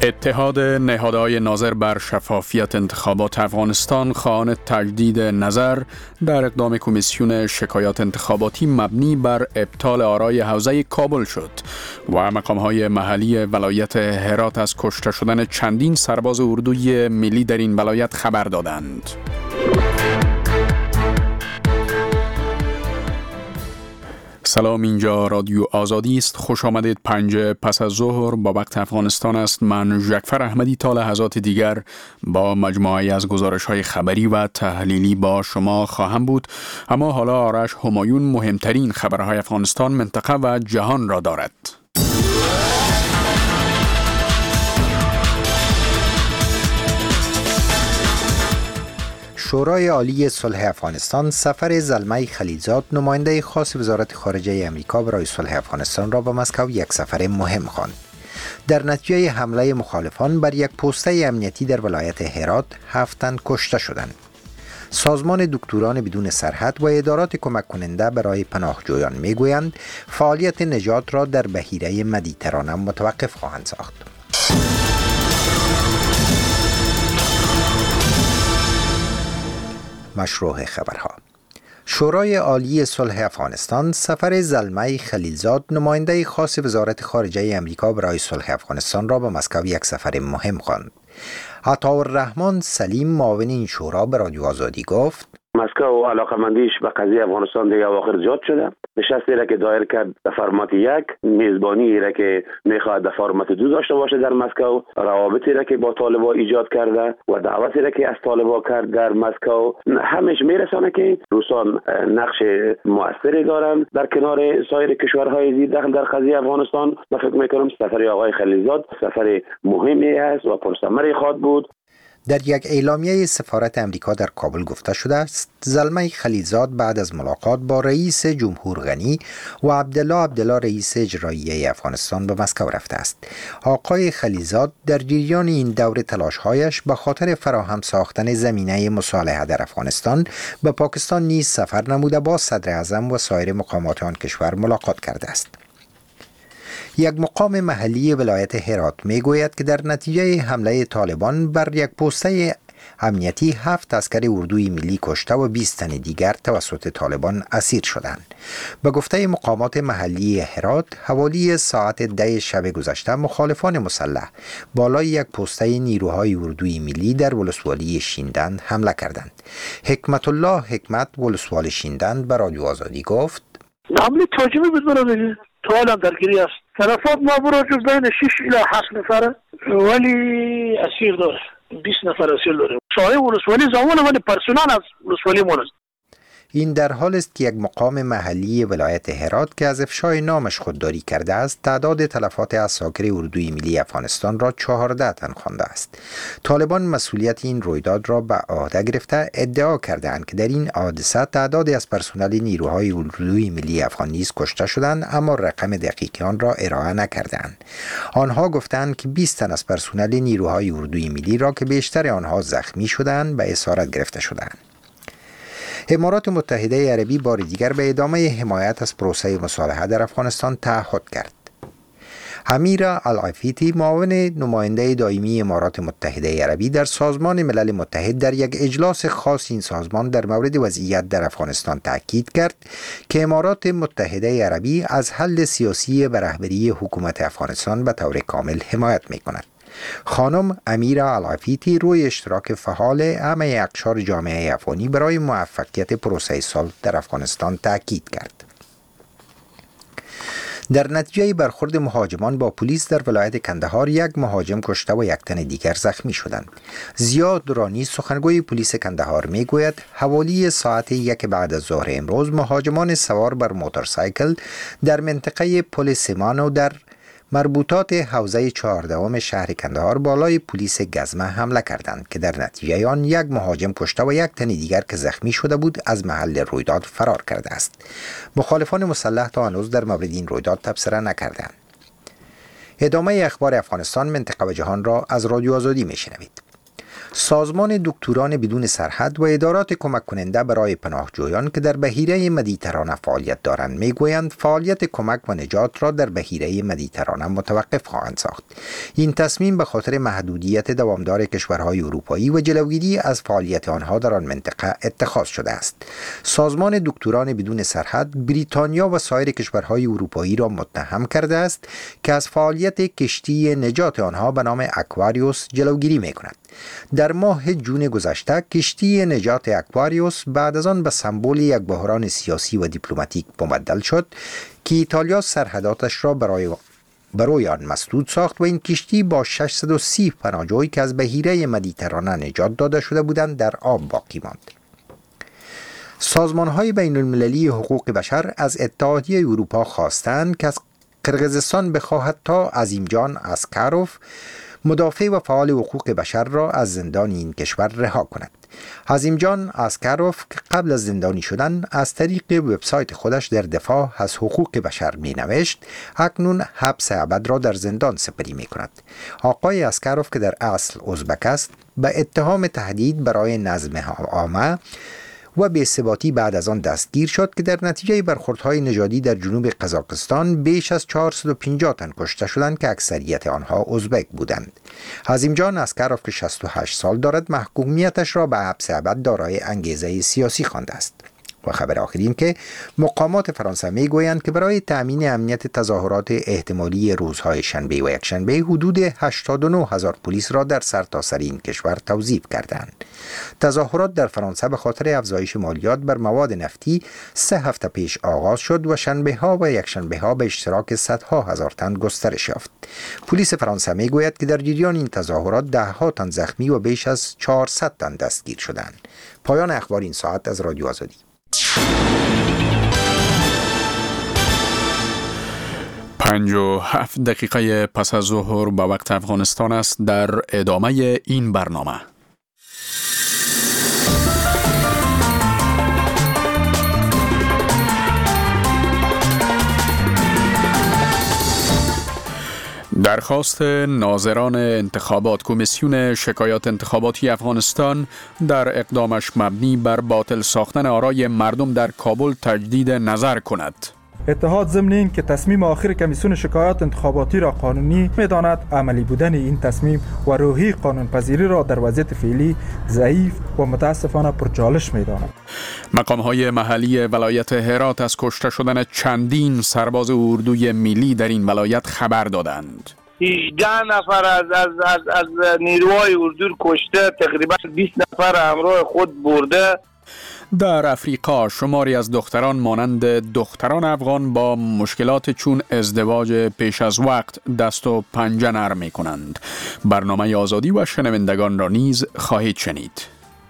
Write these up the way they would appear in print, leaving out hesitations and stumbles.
اتحاد نهادهای ناظر بر شفافیت انتخابات افغانستان خواهان تجدید نظر در اقدام کمیسیون شکایات انتخاباتی مبنی بر ابطال آرای حوزه کابل شد و مقامهای محلی ولایت هرات از کشته شدن چندین سرباز اردوی ملی در این ولایت خبر دادند. سلام، اینجا رادیو آزادی است. خوش آمدید. 5 پس از ظهر با وقت افغانستان است. من جعفر احمدی تا لحظات دیگر با مجموعه از گزارش‌های خبری و تحلیلی با شما خواهم بود. اما حالا آرش همایون مهمترین خبرهای افغانستان، منطقه و جهان را دارد. شورای عالی صلح افغانستان سفر زلمه خلیلزاد، نماینده خاص وزارت خارجه امریکا برای صلح افغانستان را به مسکو یک سفر مهم خواند. در نتیجه حمله مخالفان بر یک پوسته امنیتی در ولایت هرات 7 تن کشته شدند. سازمان دکتران بدون سرحد و ادارات کمک کننده برای پناهجویان میگویند فعالیت نجات را در بحیره مدیترانه متوقف خواهند ساخت. مشروع خبرها. شورای عالی صلح افغانستان سفر زلمه خلیلزاد، نماینده خاص وزارت خارجه امریکا برای صلح افغانستان را به مسکو یک سفر مهم خواند. عطاالرحمن سلیم، معاون این شورا، به رادیو آزادی گفت: مسکو علاقمندیش به قضیه افغانستان دیگه اواخر زیاد شده. نشستی را که دایر کرد در فرمت 1، میزبانی را که میخواد در فرمت 2 داشته باشه در مسکو، روابطی را که با طالبان ایجاد کرده و دعوتی را که از طالبان کرد در مسکو، همش میرسانه که روسان نقش مؤثری دارن در کنار سایر کشورهای زیر دخل در قضیه افغانستان. من فکر میکنم سفر آقای خلیلزاد سفر مهمی است و پرثمری خواهد بود. در یک اعلامیه سفارت امریکا در کابل گفته شده است زلمه خلیلزاد بعد از ملاقات با رئیس جمهور غنی و عبدالله رئیس اجرایی افغانستان به مسکو رفته است. آقای خلیلزاد در جریان این دور تلاش‌هایش به خاطر فراهم ساختن زمینه مصالحه در افغانستان به پاکستان نیز سفر نموده با صدر اعظم و سایر مقامات آن کشور ملاقات کرده است. یک مقام محلی ولایت هرات میگوید که در نتیجه حمله طالبان بر یک پوسته امنیتی 7 عسکر اردوی ملی کشته و 20 تن دیگر توسط طالبان اسیر شدند. به گفته مقامات محلی هرات، حوالی ساعت 10 شب گذشته مخالفان مسلح بالای یک پوسته نیروهای اردوی ملی در ولسوالی شیندند حمله کردند. حکمت الله حکمت، ولسوال شیندند، به رادیو آزادی گفت: حمله تاجمی بود برادر. تو حالا درگیری است. طرفات ما برای جز بین 6 الی 7 نفره ولی اسیر داره. 20 نفر اسیر داره. صاحب ولسوالی زمان ولی پرسنل از ولسوالی مونست. این در حال است که یک مقام محلی ولایت هرات که از افشای نامش خودداری کرده است تعداد تلفات عساکر اردوی ملی افغانستان را 14 تن خوانده است. طالبان مسئولیت این رویداد را به عهده گرفته ادعا کردند که در این حادثه تعدادی از پرسنل نیروهای اردوی ملی افغان نیز کشته شدند، اما رقم دقیق آن را ارائه نکردند. آنها گفتند که 20 تن از پرسنل نیروهای اردوی ملی را که بیشتر آنها زخمی شدند به اسارت گرفته شدند. امارات متحده عربی بار دیگر به ادامه حمایت از پروسه مصالحه در افغانستان تعهد کرد. امیر العفیتی، معاون نماینده دائمی امارات متحده عربی در سازمان ملل متحد، در یک اجلاس خاص این سازمان در مورد وضعیت در افغانستان تاکید کرد که امارات متحده عربی از حل سیاسی به رهبری حکومت افغانستان به طور کامل حمایت می‌کند. خانم امیره العفیتی روی اشتراک فعال همه اقشار جامعه افغانی برای موفقیت پروسه صلح در افغانستان تاکید کرد. در نتیجه برخورد مهاجمان با پلیس در ولایت کندهار، یک مهاجم کشته و 1 تن دیگر زخمی شدند. ضیا درانی، سخنگوی پلیس کندهار، میگوید حوالی ساعت 1 بعد از ظهر امروز مهاجمان سوار بر موتورسایکل در منطقه پل سیمانو در مربوطات حوزه 14 شهر کندهار بالای پلیس گزمه حمله کردند که در نتیجه آن 1 مهاجم کشته و 1 تن دیگر که زخمی شده بود از محل رویداد فرار کرده است. مخالفان مسلح تا هنوز در مورد این رویداد تبصره نکردند. ادامه اخبار افغانستان، منطقه و جهان را از رادیو آزادی میشنوید. سازمان دکتران بدون سرحد و ادارات کمک کننده برای پناهجویان که در بحیره مدیترانه فعالیت دارند میگویند فعالیت کمک و نجات را در بحیره مدیترانه متوقف خواهند ساخت. این تصمیم به خاطر محدودیت دوامدار کشورهای اروپایی و جلوگیری از فعالیت آنها در آن منطقه اتخاذ شده است. سازمان دکتران بدون سرحد بریتانیا و سایر کشورهای اروپایی را متهم کرده است که از فعالیت کشتی نجات آنها به نام اکواریوس جلوگیری می‌کند. در ماه جون گذشته کشتی نجات اکواریوس بعد از آن به سمبل یک بحران سیاسی و دیپلماتیک مبدل شد که ایتالیا سرحداتش را برای آن مسدود ساخت و این کشتی با 630 پناهجوی که از بحیره مدیترانه نجات داده شده بودند در آب باقی ماند. سازمان‌های بین‌المللی حقوق بشر از اتحادیه اروپا خواستند که از قرقیزستان بخواهد تا عظیمجان اسکاروف مدافع و فعال حقوق بشر را از زندان این کشور رها کند. عظیمجان اسکاروف که قبل از زندانی شدن از طریق وبسایت خودش در دفاع از حقوق بشر می نوشت، اکنون حبس ابد را در زندان سپری می کند. آقای اسکاروف که در اصل ازبک است، به اتهام تهدید برای نظم عامه و بی‌ثباتی بعد از آن دستگیر شد که در نتیجه برخوردهای نژادی در جنوب قزاقستان بیش از 450 تن کشته شدند که اکثریت آنها ازبک بودند. عظیمجان اسکاروف که 68 سال دارد محکومیتش را به حبس ابد دارای انگیزه سیاسی خوانده است. و خبر آخرین که مقامات فرانسه میگویند که برای تأمین امنیت تظاهرات احتمالی روزهای شنبه و یکشنبه حدود 89,000 پلیس را در سرتاسر این کشور توظیف کردند. تظاهرات در فرانسه به خاطر افزایش مالیات بر مواد نفتی 3 هفته پیش آغاز شد و شنبه ها و یکشنبه ها به اشتراک صدها هزار تن گسترش یافت. پلیس فرانسه میگوید که در جریان این تظاهرات 10 تن زخمی و بیش از 400 تن دستگیر شدند. پایان اخبار این ساعت از رادیو آزادی. 57 دقیقه پس از ظهر به وقت افغانستان است. در ادامه این برنامه درخواست ناظران انتخابات کمیسیون شکایات انتخاباتی افغانستان در اقدامش مبنی بر باطل ساختن آرای مردم در کابل تجدید نظر کند. اتحاد ضمن این که تصمیم آخر کمیسیون شکایات انتخاباتی را قانونی می‌داند، عملی بودن این تصمیم و روحی قانون‌پذیری را در وضعیت فعلی ضعیف و متاسفانه پرچالش می‌داند. مقام‌های محلی ولایت هرات از کشته شدن چندین سرباز اردوی ملی در این ولایت خبر دادند. 18 نفر از نیروهای اردو کشته، تقریبا 20 نفر همراه خود برده. در افریقا شماری از دختران مانند دختران افغان با مشکلات چون ازدواج پیش از وقت دست و پنجه نرم می کنند. برنامه آزادی و شنوندگان را نیز خواهید شنید.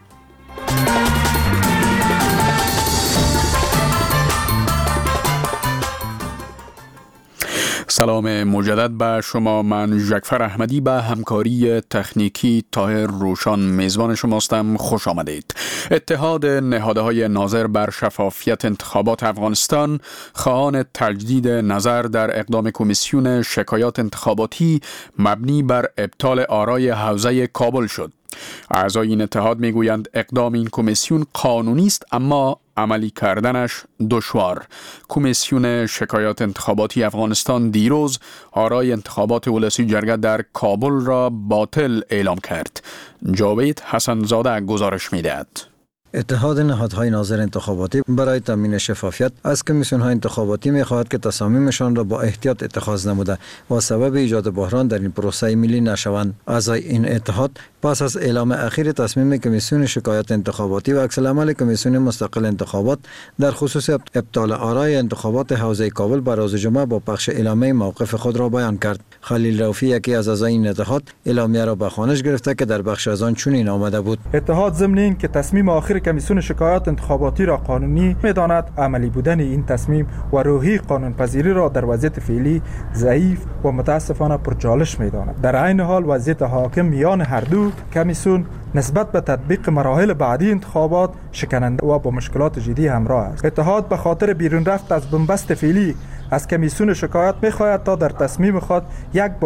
سلام مجدد به شما. من ژکفر احمدی به همکاری تکنیکی طاهر روشان میزبان شماستم. خوش آمدید. اتحاد نهادهای ناظر بر شفافیت انتخابات افغانستان خواهان تجدید نظر در اقدام کمیسیون شکایات انتخاباتی مبنی بر ابطال آرای حوزه کابل شد. اعضای این اتحاد میگویند اقدام این کمیسیون قانونی است اما عملی کردنش دشوار. کمیسیون شکایات انتخاباتی افغانستان دیروز آرای انتخابات ولسی جرگه در کابل را باطل اعلام کرد. جاوید حسن زاده گزارش می‌دهد. اتحاد نهادهای ناظر انتخاباتی برای تامین شفافیت از کمیسیون‌های انتخاباتی می‌خواهد که تصامیمشان را با احتیاط اتخاذ نموده و سبب ایجاد بحران در این پروسه ملی نشوند. اعضای این اتحاد پس از اعلام اخیر تصمیم کمیسیون شکایات انتخاباتی و عکس‌العمل کمیسیون مستقل انتخابات در خصوص ابطال آرای انتخابات حوزه کابل بر روز جمعه با پخش اعلامیه موقف خود را بیان کرد. خلیل رؤفی یکی از اعضای این اتحاد اعلامیه را به خوانش گرفته که در بخش از آن چنین آمده بود: اتحاد ضمن این که تصمیم آخر کمیسیون شکایات انتخاباتی را قانونی می‌داند، عملی بودن این تصمیم و روحی قانون‌پذیری را در وضعیت فعلی ضعیف و متاسفانه پرچالش می‌داند. در عین حال وضعیت حاکم میان هر دو کمیسیون نسبت به تطبیق مراحل بعدی انتخابات شکننده و با مشکلات جدی همراه است. اتحاد به خاطر بیرون رفت از بنبست فعلی از کمیسیون شکایات می‌خواهد تا در تصمیم خود یک بار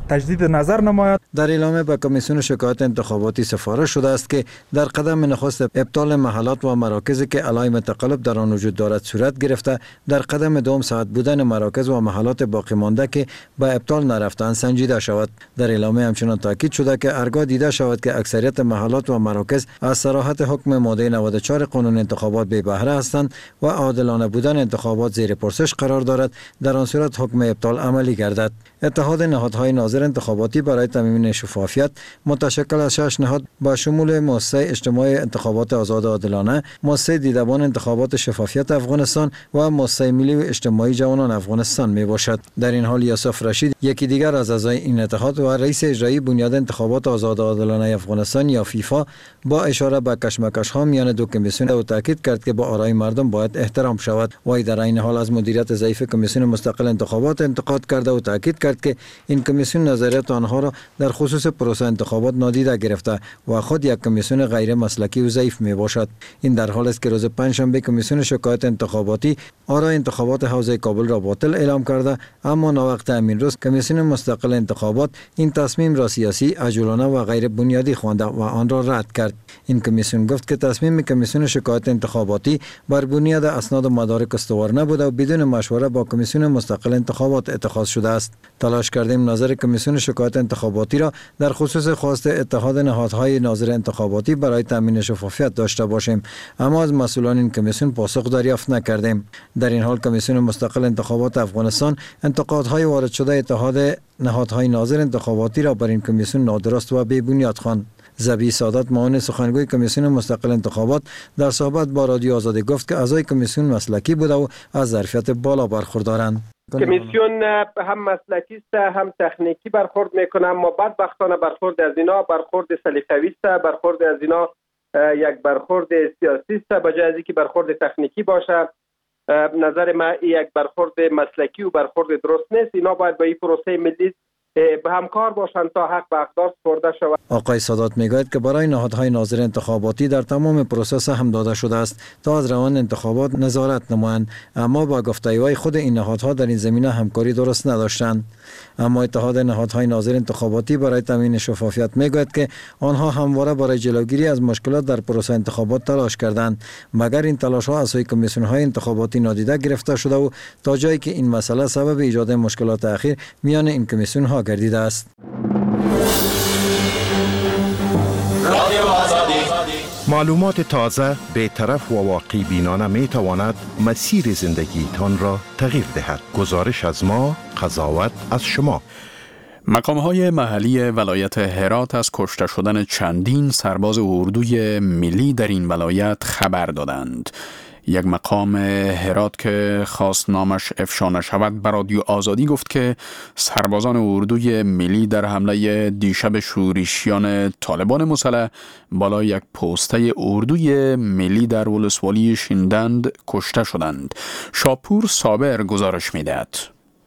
تجدید نظر نماید. در اعلامیه به کمیسیون شکایات انتخاباتی سفارش شده است که در قدم نخست ابطال محلات و مراکزی که علائم تقلب در آن وجود دارد صورت گرفته، در قدم دوم صحت بودن مراکز و محلات باقی مانده که به ابطال نرفتند سنجیده شود. در اعلامیه همچنین تاکید شده که هرگاه دیده شود که اکثریت محلات و مراکز از صراحت حکم ماده 94 قانون انتخابات بی بهره هستند و عادلانه بودن انتخابات زیر پرسش قرار دارد، در آن صورت حکم ابطال عملی گردد. اتحاد نهادهای ناظر انتخاباتی برای تضمین شفافیت متشکل از 6 نهاد با شمول مؤسسه اجتماعی انتخابات آزاد و عادلانه، مؤسسه دیدبان انتخابات شفافیت افغانستان و مؤسسه ملی اجتماعی جوانان افغانستان می باشد. در این حال یوسف رشید، یکی دیگر از اعضای این اتحاد و رئیس اجرایی بنیاد انتخابات آزاد و عادلانه افغانستان یا فیفا، با اشاره به کشمکش ها میان دو کمیسیون او تاکید کرد که با آرای مردم باید احترام شود. و در این حال از مدیریت ضعیف کمیسیون مستقل انتخابات انتقاد کرده و تاکید کرد که این کمیسیون نظریات آنها را در خصوص پروسه انتخابات نادیده گرفته و خود یک کمیسیون غیر مسلکی و ضعیف می باشد. این در حال است که روز پنجشنبه کمیسیون شکایات انتخاباتی آرای انتخابات حوزه کابل را باطل اعلام کرده، اما ناوقت همین روز کمیسیون مستقل انتخابات این تصمیم را سیاسی، عجولانه و غیر بنیادی خوانده و آن را رد کرد. این کمیسیون گفت که تصمیم کمیسیون شکایات انتخاباتی بر بنیاد اسناد و مدارک استوار نبوده و بدون مشوره با کمیسیون مستقل انتخابات اتخاذ شده است. تلاش کردیم نظر کمیسیون شکایات انتخاباتی را در خصوص خواست اتحاد نهادهای ناظر انتخاباتی برای تامین شفافیت داشته باشیم، اما از مسئولان این کمیسیون پاسخ دریافت نکردیم. در این حال کمیسیون مستقل انتخابات افغانستان انتقادهای وارد شده اتحاد نهادهای ناظر انتخاباتی را بر این کمیسیون نادرست و بی بنیاد خواند. زبی سادات، معاون سخنگوی کمیسیون مستقل انتخابات، در صحبت با رادیو آزادی گفت که اعضای کمیسیون مسلکی بوده و از ظرفیت بالا برخوردارند. کمیسیون هم مسلکی است هم تکنیکی برخورد میکنه، اما بدبختانه برخورد از اینا برخورد سلیقه‌ای است، برخورد از اینا یک برخورد سیاسی است به جای از اینکه برخورد تکنیکی باشه. نظر ما یک برخورد مسلکی و برخورد درست نیست. اینا باید با این پروسه ملی به همکار باشند تا حق به اقدار سپرده شود. آقای سادات میگوید که برای نهادهای ناظر انتخاباتی در تمام پروسس هم داده شده است تا از روند انتخابات نظارت نمایند، اما با گفتگوهای خود این نهادها در این زمینه همکاری درست نداشتند. اما اتحاد نهادهای ناظر انتخاباتی برای تامین شفافیت میگوید که آنها همواره برای جلوگیری از مشکلات در پروسه انتخابات تلاش کردند، مگر این تلاش ها از سوی کمیسیون های انتخاباتی نادیده گرفته شده و تا جایی که این مسئله سبب ایجاد مشکلات اخیر میان این کمیسیون ها گردیده است. معلومات تازه، بی‌طرف و واقعی بینانه می تواند مسیر زندگی تان را تغییر دهد. گزارش از ما، قضاوت از شما. مقام‌های محلی ولایت هرات از کشته شدن چندین سرباز اردوی ملی در این ولایت خبر دادند. یک مقام هرات که خواست نامش افشا نشود به رادیو آزادی گفت که سربازان اردوی ملی در حمله دیشب شورشیان طالبان مسلح بالای یک پوسته اردوی ملی در ولسوالی شیندند کشته شدند. شاپور صابر گزارش می‌دهد.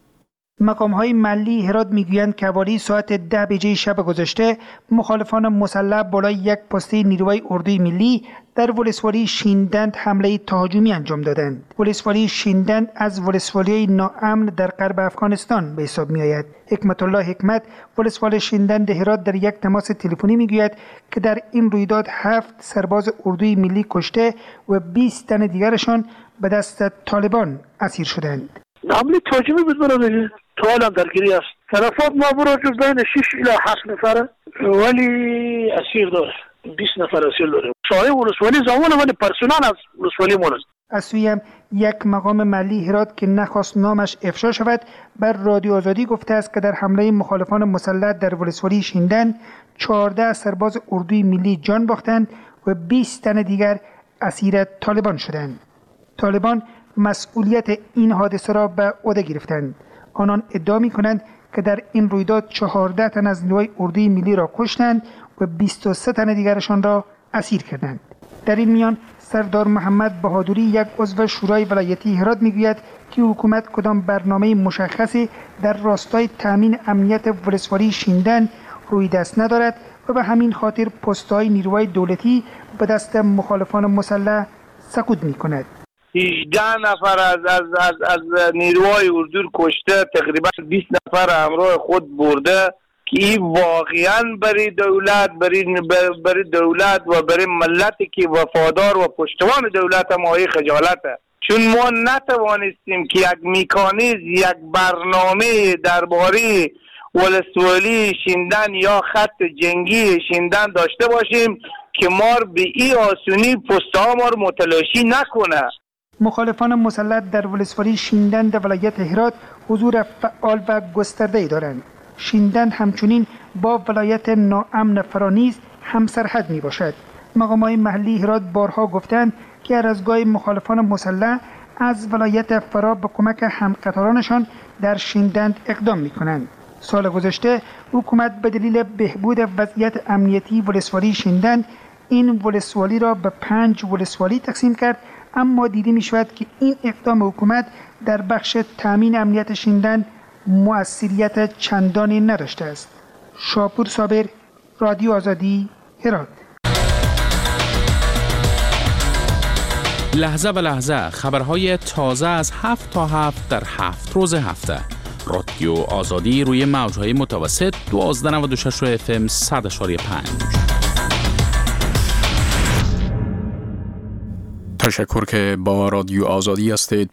مقام‌های محلی هرات میگویند که حوالی ساعت 10 بجه شب گذشته مخالفان مسلح بالای یک پسته نیروی اردوی ملی در ولسوالی شیندند حمله تهاجمی انجام دادند. ولسوالی شیندند از ولسوالی ناامن در غرب افغانستان به حساب می‌آید. حکمت الله حکمت، ولسوالی شیندند هرات، در یک تماس تلفنی میگوید که در این رویداد 7 سرباز اردوی ملی کشته و 20 تن دیگرشان به دست طالبان اسیر شدند. حمله تهاجمی بود برادر. تا الان درگیری است. تلفات ما برای جز بین 6 الی 7 نفره ولی اسیر داره. 20 نفر اسیر داره. شاهی ولسوالی زمان ولی پرسنل از ولسوالی مونست. از سوی یک مقام محلی هرات که نخواست نامش افشا شود بر رادیو آزادی گفته است که در حمله مخالفان مسلح در ولسوالی شیندند 14 سرباز اردوی ملی جان باختند و 20 تن دیگر اسیر طالبان شدند. طالبان مسئولیت این حادثه را به عهده گرفتند. آنان ادعا می‌کنند که در این رویداد 14 تن از نیروی اردوی ملی را کشتند و 23 تن دیگرشان را اسیر کردند. در این میان سردار محمد بهادری، یک عضو شورای ولایتی هرات میگوید که حکومت کدام برنامه مشخصی در راستای تامین امنیت ولسوالی شیندند روی دست ندارد و به همین خاطر پست‌های نیروهای دولتی به دست مخالفان مسلح سقوط می‌کند. 18 نفر از نیروهای اردو کشته، تقریبا 20 نفر همراه خود برده که این واقعا برای دولت و برای ملتی که وفادار و پشتوان دولت ما خجالته، چون ما نتوانستیم که یک میکانیزم، یک برنامه درباره ولسوالی شیندن یا خط جنگی شیندن داشته باشیم که ما به این آسونی پست‌ها ما رو متلاشی نکنه. مخالفان مسلح در ولسوالی شیندن در ولایت هرات حضور فعال و گسترده‌ای دارند. شیندن همچنین با ولایت ناامن فرانیز همسرحد می باشد. مقامات محلی هرات بارها گفتند که ارزگاه مخالفان مسلح از ولایت فرا به کمک همقطارانشان در شیندن اقدام می کنند. سال گذشته حکومت به دلیل بهبود وضعیت امنیتی ولسوالی شیندن این ولسوالی را به 5 ولسوالی تقسیم کرد، اما دیده می شود که این اقدام حکومت در بخش تامین امنیت شیندن مؤثریت چندانی نداشته است. شاپور صابر، رادیو آزادی، هرات. لحظه به لحظه خبرهای تازه از 7 تا 7 در 7 روز هفته. رادیو آزادی روی موجهای متوسط 1296 FM 100.5. تشکر که با رادیو آزادی هستید.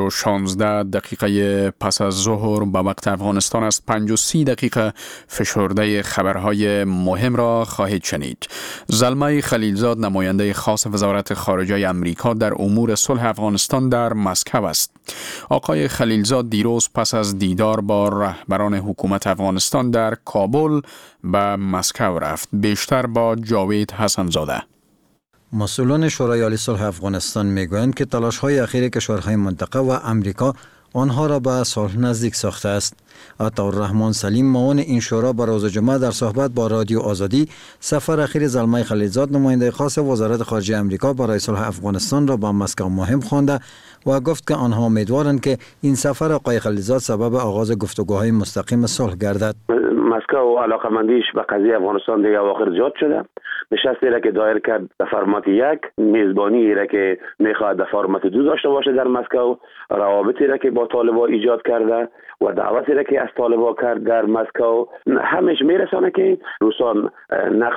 5:16 پس از ظهر به وقت افغانستان است. 5:30 فشرده خبرهای مهم را خواهید شنید. زلمه خلیلزاد نماینده خاص وزارت خارجه امریکا در امور صلح افغانستان در مسکو است. آقای خلیلزاد دیروز پس از دیدار با رهبران حکومت افغانستان در کابل به مسکو رفت. بیشتر با جاوید حسن‌زاده. مسئولان شورای عالی صلح افغانستان میگویند که تلاش‌های اخیر کشورهای منطقه و امریکا آنها را به صلح نزدیک ساخته است. عطاالرحمن سلیم معاون این شورا به روز جمعه در صحبت با رادیو آزادی سفر اخیر زلمه خلیلزاد نماینده خاص وزارت خارجه امریکا برای صلح افغانستان را به مسکو مهم خوانده و گفت که آنها امیدوارند که این سفر آقای خلیلزاد سبب آغاز گفتگوهای مستقیم صلح گردد. مسکو علاقمندیش به قضیه افغانستان دیگه اواخر زیاد شده. نشستی را که دایر کرد در فرمت 1، میزبانی را که میخواد در فرمت 2 داشته باشه در مسکو، روابطی را که با طالبان ایجاد کرده و دعوتی را که از طالبان کرد در مسکو، همش میرسانه که روسان نقش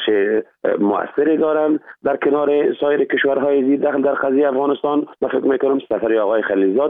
مؤثری دارن در کنار سایر کشورهای زیر دخل در قضیه افغانستان. من فکر میکنم سفر آقای خلیلزاد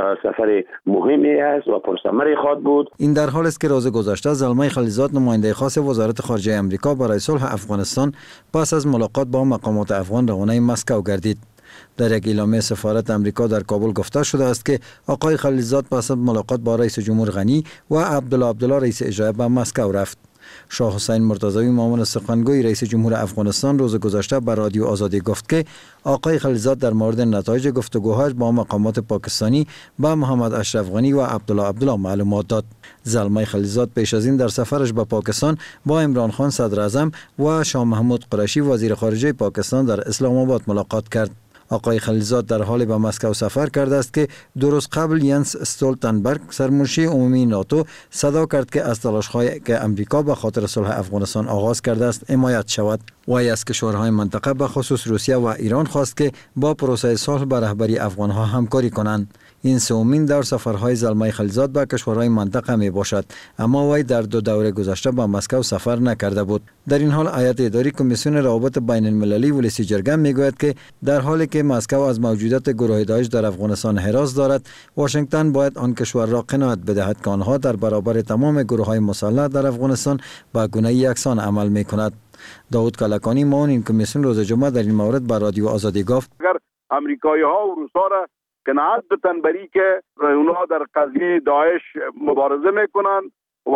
سفر مهمی است و پرثمری خواهد بود. این در حالی است که روز گذشته زلمه خلیلزاد نماینده خاص وزارت خارجه امریکا برای صلح افغانستان پس از ملاقات با مقامات افغان روانه مسکو گردید. در یک اعلامیه سفارت امریکا در کابل گفته شده است که آقای خلیلزاد پس از ملاقات با رئیس جمهور غنی و عبدالله رئیس اجرایی به مسکو رفت. شاه حسین مرتضوی معاون سخنگوی رئیس جمهور افغانستان روز گذشته به رادیو آزادی گفت که آقای خلیلزاد در مورد نتایج گفتگوهاش با مقامات پاکستانی با محمد اشرف غنی و عبدالله معلومات داد. زلمه خلیلزاد پیش از این در سفرش به پاکستان با عمران خان صدر اعظم و شاه محمود قریشی وزیر خارجه پاکستان در اسلام آباد ملاقات کرد. آقای خلیلزاد در حال به مسکو سفر کرده است که 2 روز قبل ینس استولتنبرگ سرمنشی عمومی ناتو صدا کرد که از تلاش‌هایی که امریکا به خاطر صلح افغانستان آغاز کرده است حمایت شود. وی از کشورهای منطقه به خصوص روسیه و ایران خواست که با پروسه صلح به رهبری افغانها همکاری کنند. این سومین دور سفرهای زلمه خلیلزاد به کشورهای منطقه می باشد، اما وی در 2 دوره گذشته به مسکو سفر نکرده بود. در این حال هیئت اداری کمیسیون روابط بین المللی ولسی جرگه میگوید که در حالی که مسکو از موجودیت گروه داعش در افغانستان هراس دارد، واشنگتن باید آن کشور را قناعت بدهد که آنها در برابر تمام گروه‌های مسلح در افغانستان به گونه یکسان عمل می‌کند. داود کلکانی معاون این کمیسیون روز جمعه در این مورد به رادیو آزادی گفت: اگر امریکایی‌ها و روس‌ها را قناعت بدن بری که اونها در قضیه داعش مبارزه میکنن و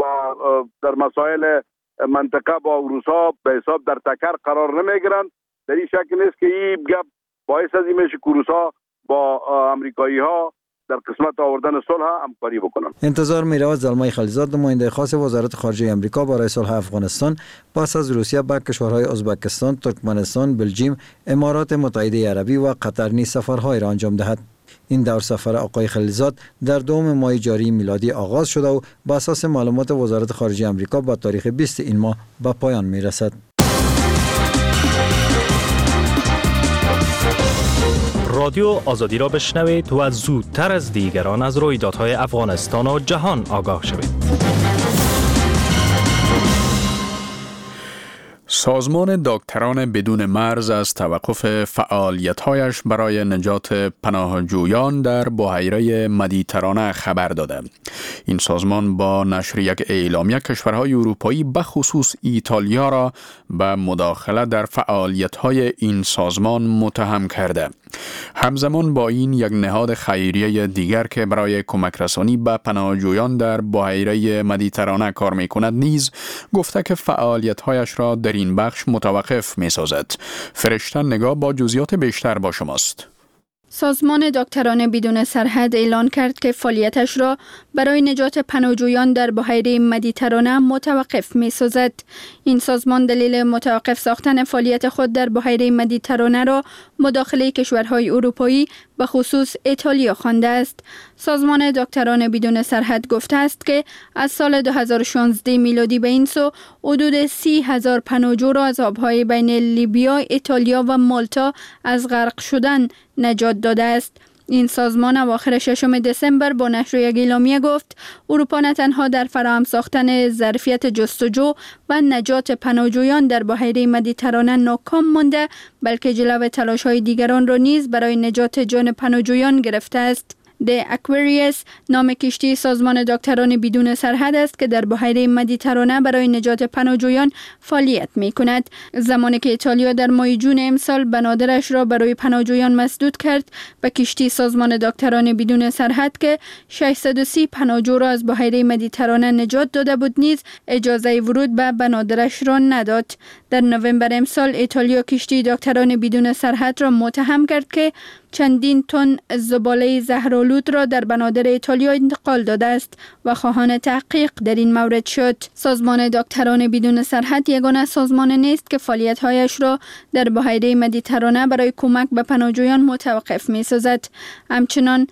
در مسائل منطقه با روس‌ها به حساب در تکر قرار نمیگیرن، در این شک نیست که این گپ باعث از این میشه که روس‌ها با امریکایی‌ها در قسمت آوردن صلح همکاری بکنن. انتظار می‌رود زلمه خلیلزاد نماینده خاص وزارت خارجه امریکا برای صلح افغانستان پس از روسیه به کشورهای ازبکستان، ترکمنستان، بلژیم، امارات متحده عربی و قطر نیز سفرهای را انجام دهد. این دور سفر آقای خلیلزاد در 2 ماه جاری میلادی آغاز شده و بر اساس معلومات وزارت خارجه امریکا با تاریخ 20 این ماه به پایان میرسد. رادیو آزادی را بشنوید و زودتر از دیگران از رویدادهای افغانستان و جهان آگاه شوید. سازمان دکتران بدون مرز از توقف فعالیت‌هایش برای نجات پناهجویان در بحیره مدیترانه خبر داده. این سازمان با نشر یک اعلامیه کشورهای اروپایی به خصوص ایتالیا را به مداخله در فعالیت‌های این سازمان متهم کرده. همزمان با این یک نهاد خیریه دیگر که برای کمک رسانی به پناهجویان در بحیره مدیترانه کار می‌کند نیز گفته که فعالیت‌هایش را در این بخش متوقف می‌سازد. فرشته نگاه با جزئیات بیشتر با شماست. سازمان دکتران بدون سرحد اعلان کرد که فعالیتش را برای نجات پناهجویان در بحیره مدیترانه متوقف می‌سازد. این سازمان دلیل متوقف ساختن فعالیت خود در بحیره مدیترانه را مداخله کشورهای اروپایی به خصوص ایتالیا خوانده است. سازمان دکتران بدون سرحد گفته است که از سال 2016 میلادی به این سو حدود 30,000 پناهجو را از آبهای بین لیبیا، ایتالیا و مالتا از غرق شدن نجات داده است. این سازمان اواخر 6 دسامبر با نشر یک اعلامیه گفت اروپا نه تنها در فراهم ساختن ظرفیت جستجو و نجات پناهجویان در بحیره مدیترانه ناکام مانده، بلکه جلو تلاش‌های دیگران را نیز برای نجات جان پناهجویان گرفته است. The Aquarius نام کشتی سازمان دکتران بدون سرحد است که در بحیره مدیترانه برای نجات پناهجویان فعالیت می‌کند. زمانی که ایتالیا در ماه جون امسال بنادرش را برای پناهجویان مسدود کرد، به کشتی سازمان دکتران بدون سرحد که 630 پناهجو را از بحیره مدیترانه نجات داده بود نیز اجازه ورود به بنادرش را نداد. در نوامبر امسال ایتالیا کشتی دکتران بدون سرحد را متهم کرد که چندین تن زباله زهرآلود را در بنادر ایتالیا انتقال داده است و خواهان تحقیق در این مورد شد. سازمان دکتران بدون سرحد یگانه سازمان نیست که فعالیت‌هایش را در بحیره مدیترانه برای کمک به پناهجویان متوقف می‌سازد. همچنان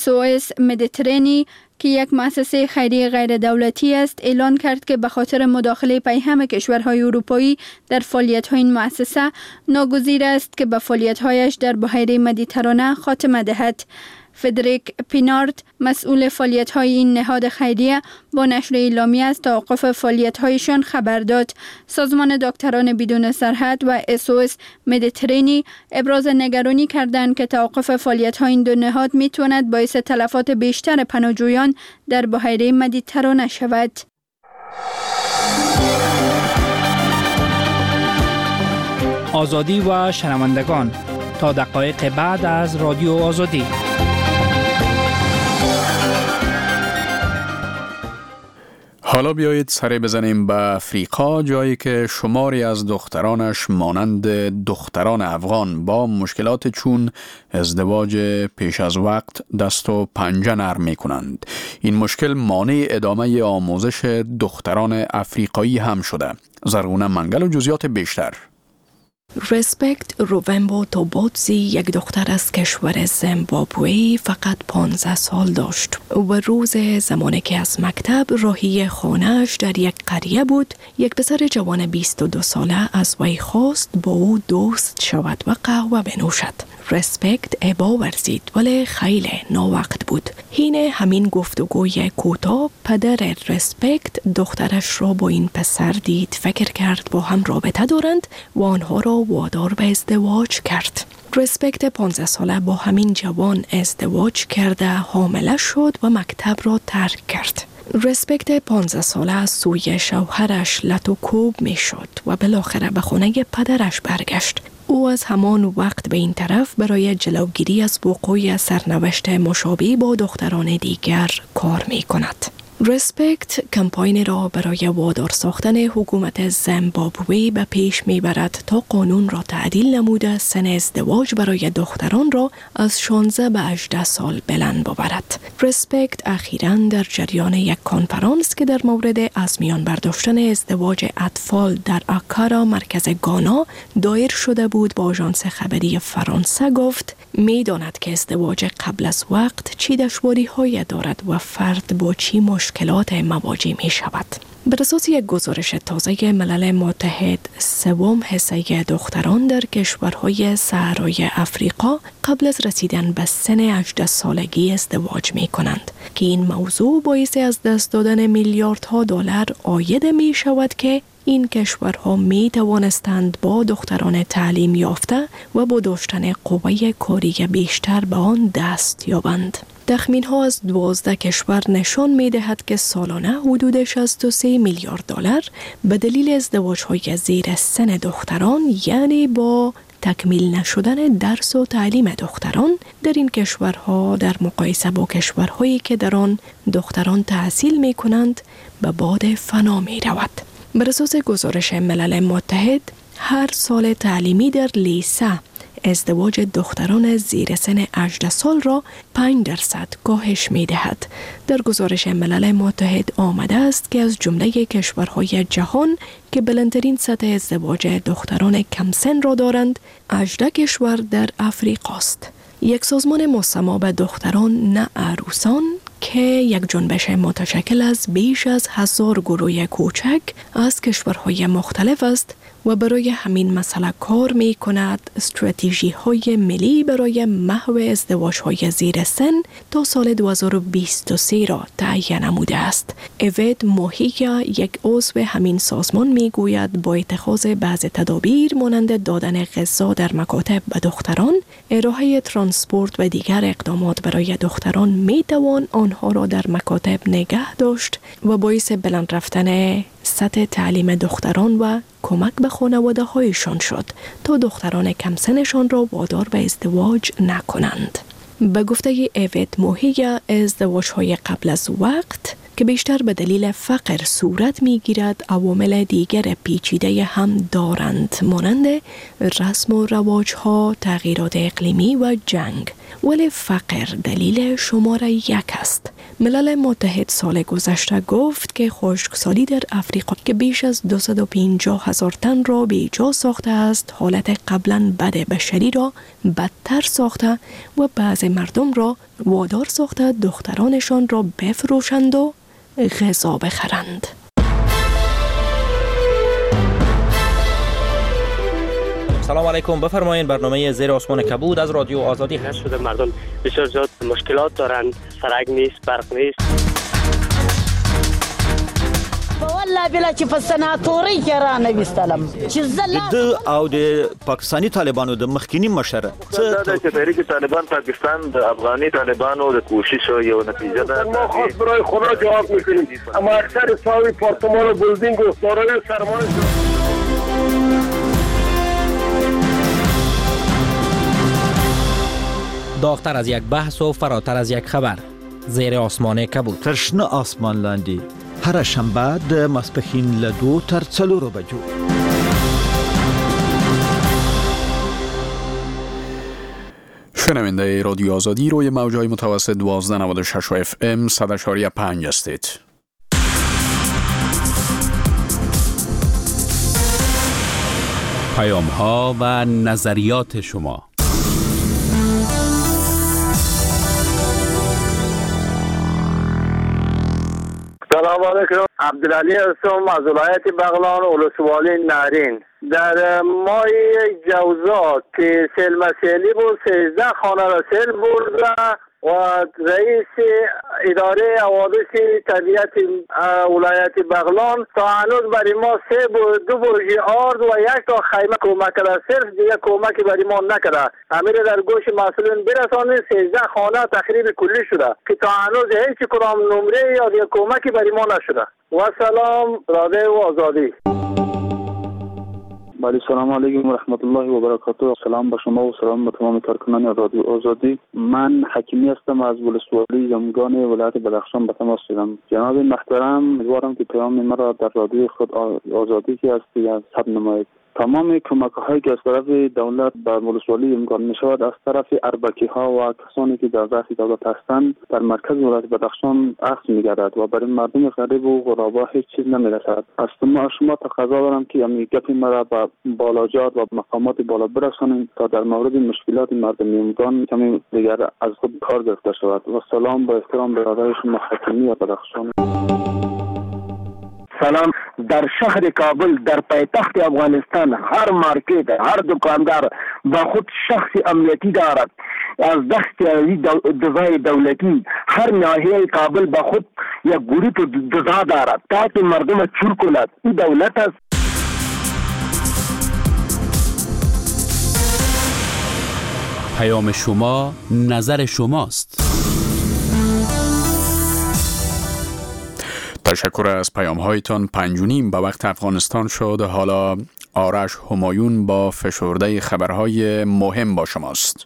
SOS مدیترانی که یک مؤسسه خیریه غیر دولتی است اعلان کرد که به خاطر مداخله پیهم کشورهای اروپایی در فعالیت‌های این مؤسسه ناگزیر است که به فعالیت‌هایش در بحیره مدیترانه خاتمه دهد. فدریک پینارد مسئول فعالیت‌های این نهاد خیریه با نشر اعلامیه از توقف فعالیت‌هایشان خبر داد. سازمان دکتران بدون سرحد و SOS مدیترانی ابراز نگرانی کردند که توقف فعالیت‌های این دو نهاد می‌تواند باعث تلفات بیشتر پناهجویان در بحیره مدیترانه شود. آزادی و شنوندگان تا دقایق بعد از رادیو آزادی. حالا بیایید سری بزنیم به افریقا، جایی که شماری از دخترانش مانند دختران افغان با مشکلات چون ازدواج پیش از وقت دست و پنجه نرم می کنند. این مشکل مانع ادامه آموزش دختران افریقایی هم شده. زرغونه منگل و جزئیات بیشتر. رسپکت روونبو توبوتزی یک دختر از کشور زیمبابوه فقط 15 سال داشت و روز زمانی که از مکتب راهی خانه‌اش در یک قریه بود، یک پسر جوان 22 ساله از وی خواست با او دوست شود و قهوه بنوشد. رسپکت ابا ورزید ولی خیلی ناوقت بود. حین همین گفتگوی کوتاه پدر رسپکت دخترش را با این پسر دید، فکر کرد با هم رابطه دارند و آنها را وادار به ازدواج کرد. رسپکت 15 ساله با همین جوان ازدواج کرده حامله شد و مکتب را ترک کرد. رسپکت 15 ساله از سوی شوهرش لطوکوب می شد و بالاخره به خانه پدرش برگشت. او از همان وقت به این طرف برای جلوگیری از وقوع سرنوشت مشابه با دختران دیگر کار می کند. رسپکت کمپاین را برای وادار ساختن حکومت زیمبابوه به پیش می برد تا قانون را تعدیل نموده سن ازدواج برای دختران را از 16 به 18 سال بلند ببرد. رسپکت اخیراً در جریان یک کنفرانس که در مورد از میان برداشتن ازدواج اطفال در آکارا مرکز گانا دایر شده بود با آژانس خبری فرانسه گفت می داند که ازدواج قبل از وقت چی دشواری‌های دارد و فرد با چی مشکلات مواجه می شود. بر اساس یک گزارش تازه ملل متحد، سوم حصه دختران در کشورهای صحرای افریقا قبل از رسیدن به سن 18 سالگی ازدواج می کنند که این موضوع باعث از دست دادن میلیاردها دلار عاید می شود که این کشورها می توانستند با دختران تعلیم یافته و با داشتن قوه کاری بیشتر به آن دست یابند. تخمین ها از 12 کشور نشان می دهد که سالانه حدود 63 میلیارد دلار به دلیل ازدواج های زیر سن دختران، یعنی با تکمیل نشدن درس و تعلیم دختران در این کشورها در مقایسه با کشورهایی که در آن دختران تحصیل می کنند به باد فنا می رود. بر اساس گزارش ملل متحد، هر سال تعلیمی در لیسه ازدواج دختران زیر سن 18 سال را 5% کاهش می دهد. در گزارش ملل متحد آمده است که از جمله کشورهای جهان که بلندترین سطح ازدواج دختران کم سن را دارند، 18 کشور در افریقا است. یک سازمان مسما به دختران نه عروسان که یک جنبش متشکل از بیش از 1000 گروه کوچک از کشورهای مختلف است و برای همین مسئله کار می کند استراتژی های ملی برای محو ازدواج های زیر سن تا سال 2023 را تعیین نموده است. اوید موهیگا، یک عضو همین سازمان، می گوید با اتخاذ بعض تدابیر مانند دادن غذا در مکاتب به دختران، ارائه ترانسپورت و دیگر اقدامات برای دختران می توان آنها را در مکاتب نگه داشت و باعث بلند رفتن سطح تعلیم دختران و کمک به خانواده هایشان شد تا دختران کم سنشان را وادار به ازدواج نکنند. به گفته اوید موهیگا، ازدواج های قبل از وقت که بیشتر به دلیل فقر صورت می گیرد عوامل دیگر پیچیده هم دارند، مانند رسم و رواج ها، تغییرات اقلیمی و جنگ، ولی فقر دلیل شماره 1 است. ملل متحد سال گذشته گفت که خشکسالی در افریقا که بیش از 250,000 تن را بیجا ساخته است، حالت قبلا بد بشری را بدتر ساخته و بعض مردم را وادار ساخته دخترانشان را بفروشند و غذا بخرند. سلام علیکم، بفرمایید. برنامه زیر آسمان کبود از رادیو آزادی هست. شده مردم بسیار زیاد مشکلات دارند، سرک نیست، برق نیست. والله بلا چې په سناتوري کې را نه وستلم چې د او د پاکستانی طالبانو د مخکینی مشر څه چې تحریک طالبان پاکستان د افغاني طالبانو د کوشش یو نتیجه ده. ما خاص برای خدا جواب میکنیم، اما اکثر صاحب پارتمان و بلدینگ و دارای سرمایه داغتر از یک بحث و فراتر از یک خبر. زیر آسمان کبود. ترشنه آسمان لاندی. هر شنبه د ماسپښین له 2 تر 4 بجو. شنونده رادیو آزادی روی موجهای متوسط 1296 FM 100.5 هستید. پیام ها و نظریات شما. سلام علیکم، عبدالعلی هستم از ولایت بغلان ولسوالی نهرین. در ماه جوزا که سیل مسیلی بود 13 خانه را سیل برد و رئیس اداره حوادث طبیعت ولایت بغلان تا هنوز برای ما 2 برج آرد و 1 تا خیمه کمک کرده، صرف دیگه کمکی برای ما نکرده. امیر در گوش مسئولین برسانید 13 خانه تخریب کلی شده که تا هنوز هیچ کدام نمره یا دیگه کمکی برای ما نشده. و سلام رادیو آزادی. بله، سلام علیکم و رحمت الله و برکاته. سلام به شما و سلام به تمام کارکنان رادیو آزادی. من حکیمی هستم از ولسوالی زمگان ولایت بدخشان به تماس شدم. جناب محترم، امیدوارم که پیام مرا در رادیو خود آزادی که هستی ثبت نمایید. تمام کمک‌هایی که از طرف دولت به ولسوالی امکان می‌شود از طرف اربکی‌ها و کسانی که در دست دولت هستند در مرکز ولایت بدخشان اخذ می‌گردد و برای مردم غریب و غربا هیچ چیز نمی‌رسد. از شما تقاضا دارم که همین گپ مرا به بالاجات و مقامات بالا برسانید تا در مورد مشکلات مردم امکان کمی دیگر از خود کار گرفته شود. و سلام با احترام به رادیو شما حکیمی و بدخشان. سلام. در شهر کابل در پایتخت افغانستان هر مارکت، هر دکاندار با خود شخص امنیتی دارد. از دست دزای دولتی هر ناحیه کابل با خود یک گروه دزا دارد تا که مردم چور کند. این دولت است. پیام شما نظر شماست. تشکر از پیام هایتان. 5:30 به وقت افغانستان شد. حالا آرش همایون با فشرده خبرهای مهم با شماست.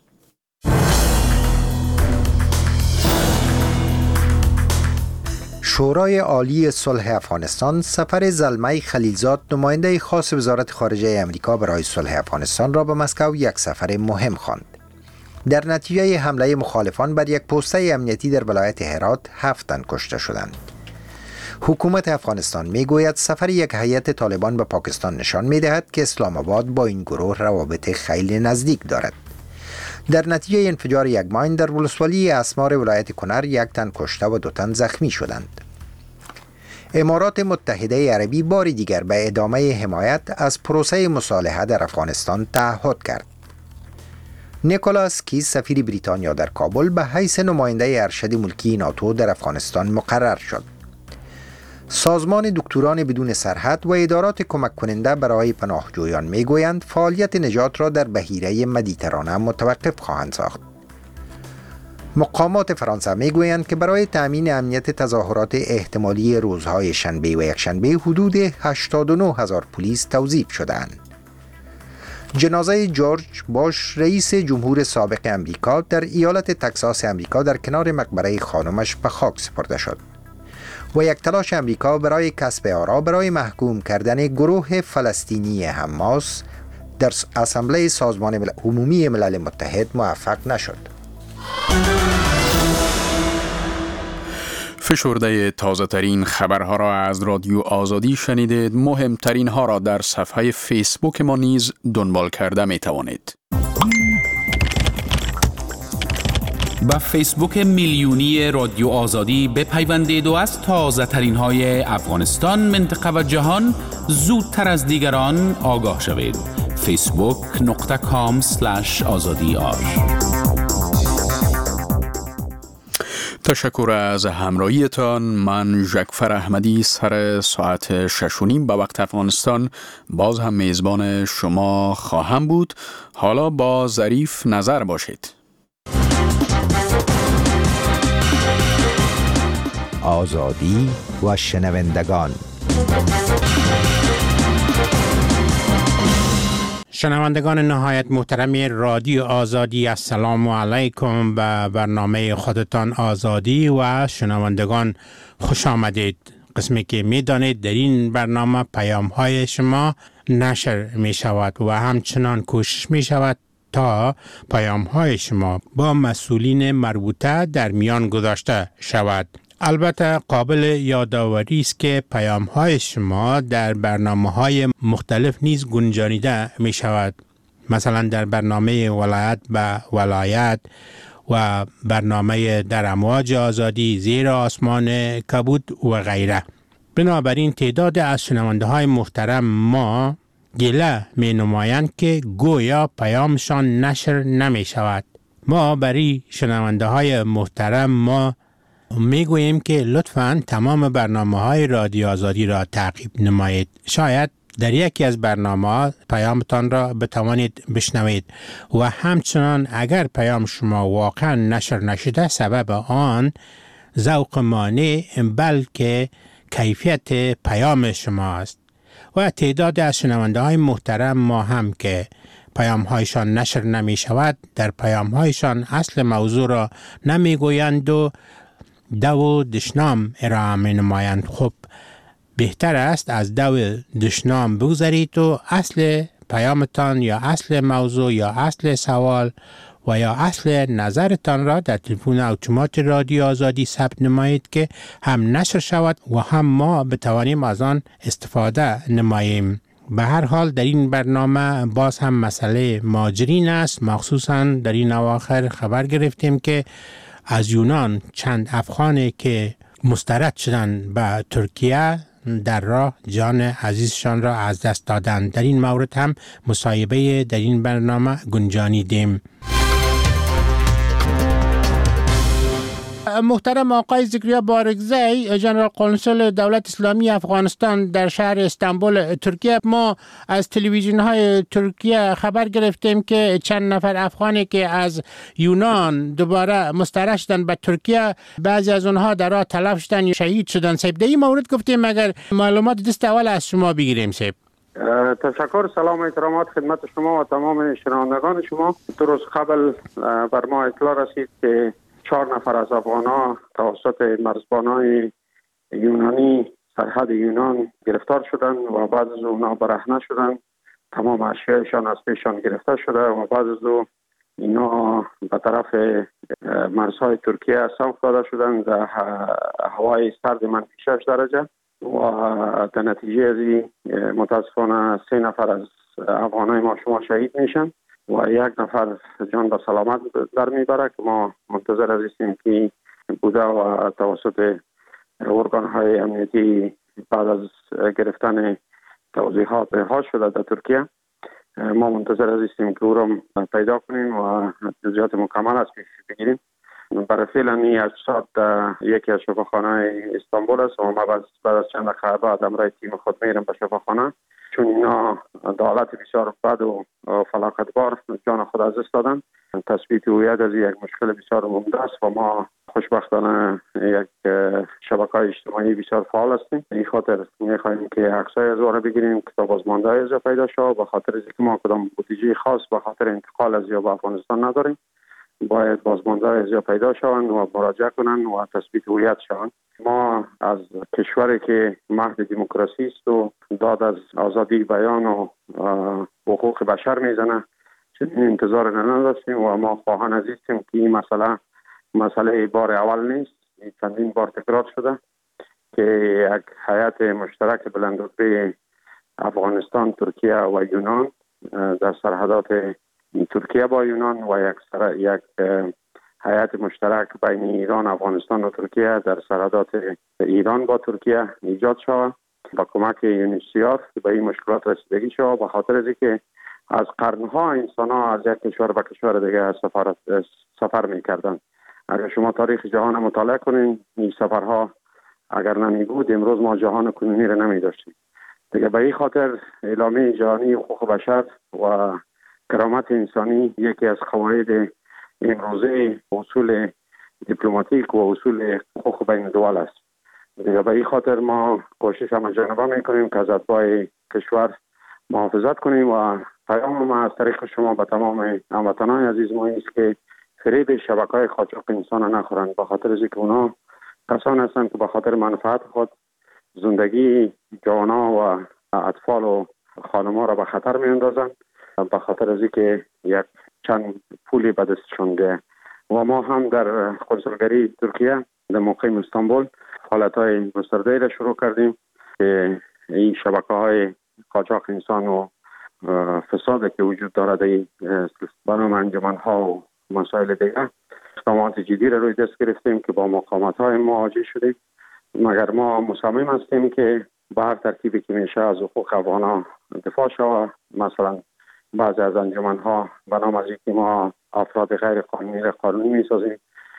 شورای عالی صلح افغانستان سفر زلمه خلیلزاد نماینده خاص وزارت خارجه امریکا برای صلح افغانستان را به مسکو یک سفر مهم خواند. در نتیجه حمله مخالفان بر یک پوسته امنیتی در ولایت هرات 7 تن کشته شدند. حکومت افغانستان میگوید سفر یک هیئت طالبان به پاکستان نشان میدهد که اسلام آباد با این گروه روابط خیلی نزدیک دارد. در نتیجه انفجار یک ماین در ولسوالی اسمار ولایت کنر 1 تن کشته و 2 تن زخمی شدند. امارات متحده عربی بار دیگر به ادامه حمایت از پروسه مصالحه در افغانستان تعهد کرد. نیکولاس کیز سفیر بریتانیا در کابل به حیث نماینده ارشد ملکی ناتو در افغانستان مقرر شد. سازمان دکتران بدون سرحد و ادارات کمک کننده برای پناهجویان میگویند فعالیت نجات را در بحیره مدیترانه متوقف خواهند ساخت. مقامات فرانسه میگویند که برای تأمین امنیت تظاهرات احتمالی روزهای شنبه و یکشنبه حدود 89,000 پلیس توظیف شدند. جنازه جورج باش رئیس جمهور سابق امریکا در ایالت تگزاس امریکا در کنار مقبره خانمش به خاک سپرده شد و یک تلاش امریکا برای کسب آرا برای محکوم کردن گروه فلسطینی حماس در اسامبله سازمان عمومی ملل متحد موفق نشد. فشرده تازه ترین خبرها را از رادیو آزادی شنیدید. مهمترین ها را در صفحه فیسبوک ما نیز دنبال کرده می توانید. با فیسبوک میلیونی رادیو آزادی بپیوندید و از تازه ترین های افغانستان، منطقه و جهان زودتر از دیگران آگاه شوید. facebook.com/azadi. تشکر از همراهیتان. من جعفر احمدی سر ساعت 6:30 به وقت افغانستان باز هم میزبان شما خواهم بود. حالا با ظریف نظر باشید. آزادی و شنوندگان. شنوندگان نهایت محترم رادیو آزادی، السلام علیکم. به برنامه خودتان آزادی و شنوندگان خوش آمدید. قسمی که می دانید در این برنامه پیام های شما نشر می شود و همچنان کوشش می شود تا پیام های شما با مسئولین مربوطه در میان گذاشته شود. البته قابل یادآوری است که پیام های شما در برنامه های مختلف نیز گنجانیده می شود. مثلا در برنامه ولایت به ولایت و برنامه در امواج آزادی، زیر آسمان کبود و غیره. بنابراین تعداد از شنونده های محترم ما گله می نمایند که گویا پیامشان نشر نمی شود. ما برای شنونده های محترم ما میگوییم که لطفاً تمام برنامه‌های رادیو آزادی را تعقیب نمایید. شاید در یکی از برنامه‌ها پیامتان را بتوانید بشنوید و همچنان اگر پیام شما واقعاً نشر نشده سبب آن ذوق ما نه بلکه کیفیت پیام شما است. و تعداد از شنونده‌های محترم ما هم که پیام‌هایشان نشر نمی شود، در پیام‌هایشان اصل موضوع را نمیگویند و دو دشنام ارائه می نمایند. خب بهتر است از دو دشنام بگذارید و اصل پیامتان یا اصل موضوع یا اصل سوال و یا اصل نظرتان را در تلفن اتومات رادیو آزادی ثبت نمایید که هم نشر شود و هم ما بتوانیم از آن استفاده نماییم. به هر حال در این برنامه باز هم مسئله مهاجرین است. مخصوصا در این اواخر خبر گرفتیم که از یونان چند افغانی که مسترد شدند به ترکیه در راه جان عزیزشان را از دست دادند. در این مورد هم مصاحبه در این برنامه گنجانیدیم. محترم آقای زکریا بارگزی، ژنرال قونسل دولت اسلامی افغانستان در شهر استانبول ترکیه، ما از تلویزیون های ترکیه خبر گرفتیم که چند نفر افغانی که از یونان دوباره مسترد شدن به ترکیه، بعضی از اونها در راه تلف شدن یا شهید شدن. صاحب در این مورد گفتیم اگر معلومات دست اول از شما بگیریم. صاحب تشکر. سلام و احترامات خدمت شما و تمام شنوندگان شما. 2 روز قبل بر ما اطلاع رسید که 4 نفر از افغان‌ها توسط مرزبان‌های یونانی سرحد یونان گرفتار شدند و بعد از اونها برهنه شدند. تمام اشیایشان از پیشان گرفته شده و بعد از اینا به طرف مرزهای ترکیه سوق داده شدند در هوای سرد منفی 6 درجه و در نتیجه از این متاسفانه 3 نفر از افغانای ما شما شهید میشن و 1 نفر جان به سلامت در میبره که ما منتظر هستیم که بوده و توسط ارگان‌های امنیتی بعد از گرفتن توضیحات رها شده در ترکیه. ما منتظر هستیم که او را پیدا کنیم و جزئیات مکمل از پیش بگیریم. برای فعلا این اجساد یکی از شفاخانه استانبول است و ما بعد از چند دقیقه بعد امرای تیم خود میرم به شفاخانه، چون اینا در حالت بسیار بد و فلاکتبار جان خود از دست دادن. تثبیت هویت از یک مشکل بسیار عمده است و ما خوشبختانه یک شبکه‌های اجتماعی بسیار فعال هستیم. این خاطر می‌خوایم که عکسای از او را بگیریم که تا بازمانده از پیدا شود، به خاطر اینکه ما کدام بودجه خاص به خاطر انتقال از یا به افغانستان نداریم. باید بازمانده از یا پیدا شوند و مراجعه کنند و تثبیت هویت شوند. ما از کشوری که مهد دموکراسی است و داد از آزادی بیان و حقوق بشر میزنه چنین انتظار نداشتیم و ما خواهان هستیم که این مسئله بار اول نیست. چندین بار تکرار شده که یک هیئت مشترک بلندرتبه افغانستان، ترکیه و یونان در سرحدات ترکیه با یونان و یک هیئت مشترک بین ایران، افغانستان و ترکیه در سرحدات ایران با ترکیه ایجاد شود با کمک یونیسیاف به این مشکلات رسیدگی شود، به خاطر از اینکه از قرنها انسان‌ها از یک کشور به کشور دیگه سفر می‌کردند. اگر شما تاریخ جهان مطالعه کنین، این سفرها اگر نمی بود امروز ما جهان کنونی را نمی داشتیم. دیگه به این خاطر اعلامیه جهانی حقوق بشر و کرامت انسانی یکی از قواعد امروزه اصول دیپلماتیک و اصول حقوق بین الدول است. دیگه به این خاطر ما کوشش همه جانبه میکنیم که از اتباع کشور محافظت کنیم و پیام ما از طریق شما به تمام هموطنان عزیز ما است که فریب شبکه‌های قاچاق انسان نخورند، به خاطر اینکه اونا کسان هستند که به خاطر منفعت خود زندگی جوانان و اطفال و خانم‌ها را به خطر می‌اندازند، به خاطر از اینکه یک چند پولی به دستشون ده. و ما هم در کنسولگری ترکیه در مقیم استانبول حالت‌های گسترده را شروع کردیم که این شبکه‌های قاچاق انسان و فسادی که وجود دارد بنام انجمن‌ها و مسائل دیگر اقدامات جدی را روی دست گرفتیم که با مقامات‌های مواجه شدیم. مگر ما مصمم هستیم که به هر ترتیبی که میشه از حقوق افغان‌ها دفاع شود. مثلا بعضی از انجمن‌ها بنام از اینکه ما افراد غیر قانونی را قانونی می‌سازیم،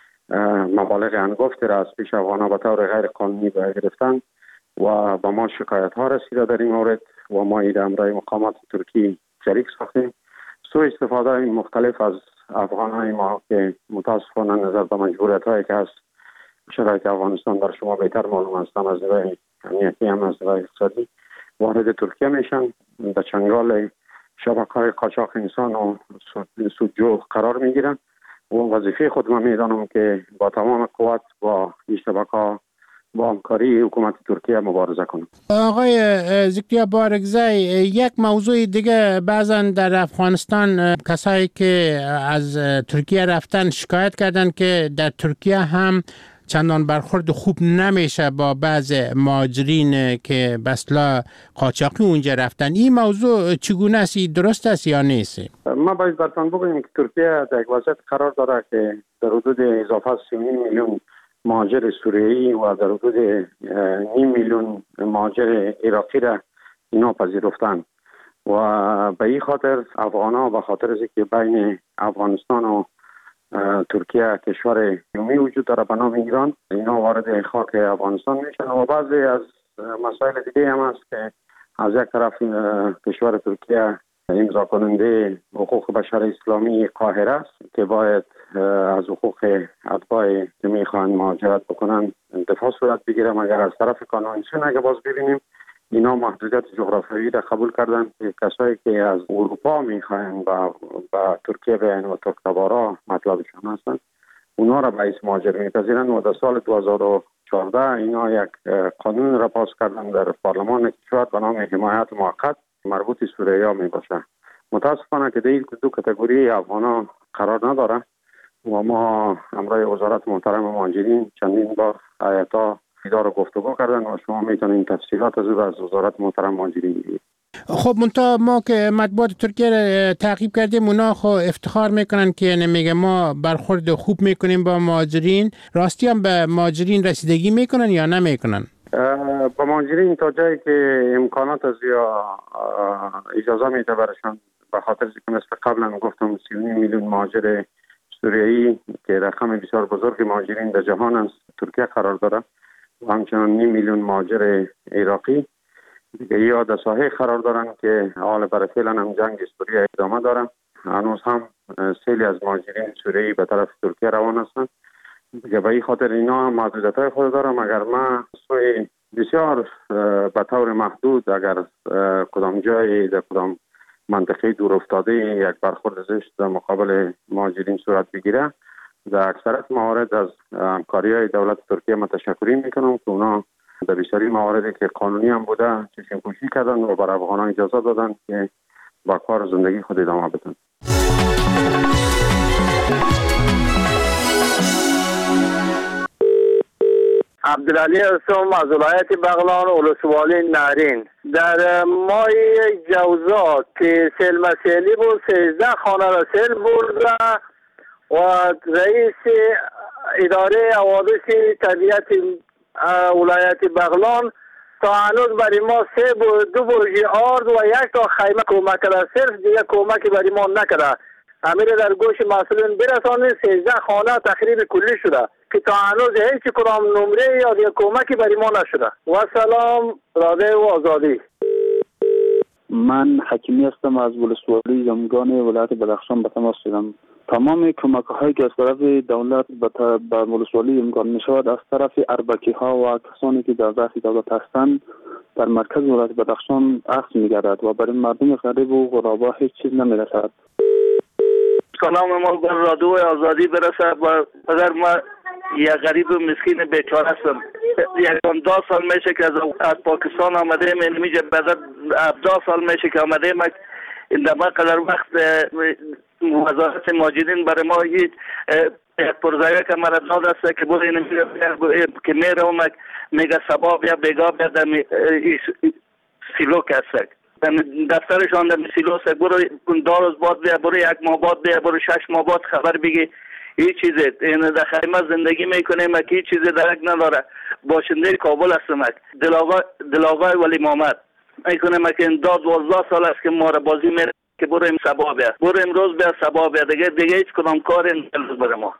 مبالغ انگفتی را از پیش افغان‌ها به طور غیر قانونی گرفتن و با ما شکایت‌ها رسیده در این مورد و ما این امرای مقامات ترکی شریک ساختیم. سوء استفاده مختلف از افغان‌های ما که متاسفانه نظر به مجبوریت‌هایی که هست شرایط افغانستان در شما بهتر معلوم است، هم از نظر امنیتی هم از نظر اقتصادی وارد ترکیه میشن، در چنگال شبکه‌های قاچاق انسان و سودجو قرار میگیرن و وظیفه خود ما میدانم که با تمام قوت با این شبکه‌ها با همکاری حکومت ترکیه مبارزه کنم. آقای زکریا بارگزی، یک موضوع دیگه بعضا در افغانستان کسایی که از ترکیه رفتن شکایت کردن که در ترکیه هم چندان برخورد خوب نمیشه با بعض مهاجرین که به اصطلاح قاچاقی اونجا رفتن. این موضوع چگونه است؟ درست است یا نیست؟ ما باید براتون بگوییم که ترکیه در یک وضعیت قرار داره که در حدود اضافه 3.5 میلیون مهاجر سوریایی و در حدود 9 میلیون مهاجر عراقی را اینا پذیرفتن و به این خاطر افغان‌ها به خاطر اینکه بین افغانستان و ترکیه کشور یومی وجود داره به نام ایران، اینا وارد خاک افغانستان میشن و بعضی از مسائل دیگه هم هست که از یک طرف کشور ترکیه امضا کننده حقوق بشر اسلامی قاهره است که باید از حقوق اتباع که میخوان مهاجرت بکنن دفاع صورت بگیره، مگر از طرف کنوانسیون اگه باز ببینیم اینا محدودیت جغرافیایی را قبول کردن که کسایی که از اروپا میخوان با ترکیه بیان و ترکتبارا مطلبشان هستن اونا را باعث مهاجرت میپذیرن و در سال 2014 اینا یک قانون را پاس کردن در پارلمان کشور به نام حمایت موقت مربوط سوریه می باشه. متاسفانه که در دو کاتگوری افغانا قرار نداره و ما همراه وزارت محترم مهاجرین چندین بار هیئت‌ها دیدار و گفتگو کردن و شما میتونید تفصیلات از وزارت محترم مهاجرین بگیرید. خب منتها ما که مطبوعات ترکیه را تعقیب کردیم اونا خب افتخار میکنن که نمیگه ما برخورد خوب میکنیم با مهاجرین. راستی هم به مهاجرین رسیدگی میکنن یا نمیکنن؟ با مهاجرین تا جایی که امکانات از یا اجازه میده برشان، به خاطر که مثل قبلا گفتم 3.5 میلیون مهاجر سوریایی که رقم بسیار بزرگ مهاجرین در جهان است ترکیه قرار داره و همچنان 9 میلیون مهاجر عراقی دیگه یا در ساحه قرار دارن که حال برای فعلا هم جنگ سوریه ادامه داره. هنوز هم سیلی از مهاجرین سوریایی به طرف ترکیه روان هستند دیگه به این خاطر اینا محدودیت‌های خود داره، مگر ما سوی بسیار به طور محدود اگر کدام جای در کدام منطقه دور افتاده یک برخورد زشت در مقابل مهاجرین صورت بگیره، در اکثرت موارد از همکاری‌های دولت ترکیه متشکرین میکنم که اونا در بسیاری مواردی که قانونی هم بوده چشم‌پوشی کردن و برای افغانان اجازه دادن که با کار زندگی خود ادامه بدن. عبدالعلی هستم از ولایت بغلان ولسوالی نهرین. در ماه جوزا که سیل مسیلی بود 13 خانه را سیل برده و رئیس اداره حوادث طبیعت ولایت بغلان تا هنوز برای ما 2 برج آرد و 1 تا خیمه کمک کرده، صرف دیگه کمکی برای ما نکرده. امیر در گوش مسئولین برسانید 13 خانه تخریب کلی شده که تا هنوز هیچ کدام نمره یا دیگه کمکی برای ما نشده. و سلام رادیو آزادی. من حکیمی هستم از ولسوالی زمگان ولایت بدخشان به تماس شدم. تمام کمک هایی که از طرف دولت به ولسوالی زمگان می شود از طرف اربکی ها و کسانی که در دست دولت هستند در مرکز ولایت بدخشان اخذ می گردد و برای مردم غریب و غربا هیچ چیز نمی رسد. سلام ما بر رادیو آزادی برسد و اگر ما یک غریب و مسکین بیچاره هستم 12 سال میشه که از پاکستان آمده من میگه بعد 17 سال میشه که آمده ما این دفعه قدر وقت وزارت مهاجرین برای ما یک پرزایه که مرا داد است که بود این که میره و میگه سباب یا بگاه در سیلوک است دفترشان در سیلو است برو 2 روز بعد بیا، برو 1 ماه بعد بیا، برو 6 ماه بعد خبر بگی هیچ چیزی این در خیمه زندگی میکنه مک هیچ چیزی درک نداره. باشنده کابل هستم دلاغای ولی محمد میکنه مک این 12 سال است که ما را بازی میره که برو ام سبا بیا، برو امروز بیا سبا بیا، دیگه هیچ کدام کاری نیست برای ما.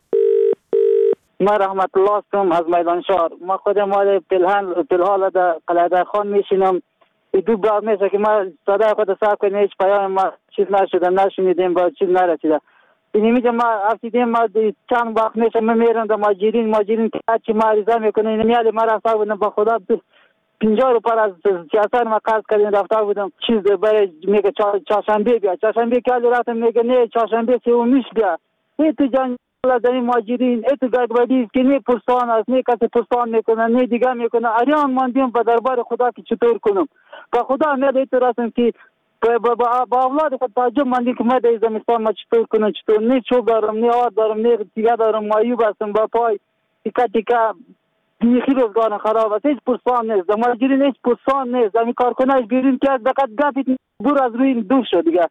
ما رحمت الله هستم از میدان شهر. ما خودم فی‌الحال در قلعه خان میشینم. 2 بار میشه که ما صدای خود صاحب کنیم هیچ پیام ما چیز نشده نشنیدیم با چیز نرسیده. این میگه ما افتیدیم ما چند وقت میشه ما میرم در ماجرین که چی معرضه میکنه این میاله ما رفته بودم با خدا 50 روپیه از سیاست ما قرض کردیم رفته بودم چیز برای میگه چهارشنبه بیا، چهارشنبه که رفتم میگه نه چهارشنبه سومیش بیا. این تو جنگ در این ماجرین ات گاگبادی که نه پرستان از نه کسی پرستان میکنه نه دیگه میکنه. اریان ماندیم به دربار خدا که چطور کنم. با خدا میاد اعتراضم که با اولاد خود تعجب ماندیم که ما در زمستان ما چطور کنم چطور نه چوب دارم نه آرد دارم نه دیگه دارم مایوب هستم با پای تیکا بیخی روزگارم خراب است. هیچ پرستان نیست ماجرین هیچ پرستان نیست. همین کارکناش بیرون که از دقت گفت دور از روی دور شد دیگه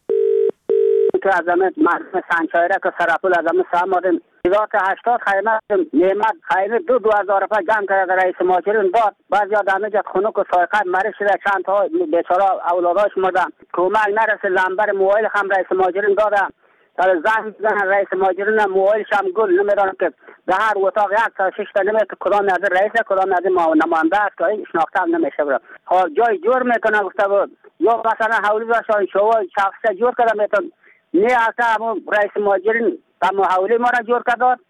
که از همه مرد سنچایره که سرپول از همه سامادیم دیگه که 80 خیمه نعمت خیمه 2000 روپیه جمع کرده رئیس مهاجرین داد. بعضی آدمه جد خنک و سایقت مریض شده چند تا بیچاره اولاداش مردن کمک نرسه لنبر موبایل هم رئیس مهاجرین دادم در زنگ میزنن رئیس ماجرین موبایلش هم گل نمیدونن که در هر اتاق 1 تا 6 تا نمیدونن که کدام نظر رئیس کدام نظر نماینده است که شناخته هم نمیشه برد. ها جای جور میکنه گفته بود یا مثلا حولی داشتن شما شخص جور کرده میتون نه اصلا رئیس ماجرین هم حولی ما را جور کرد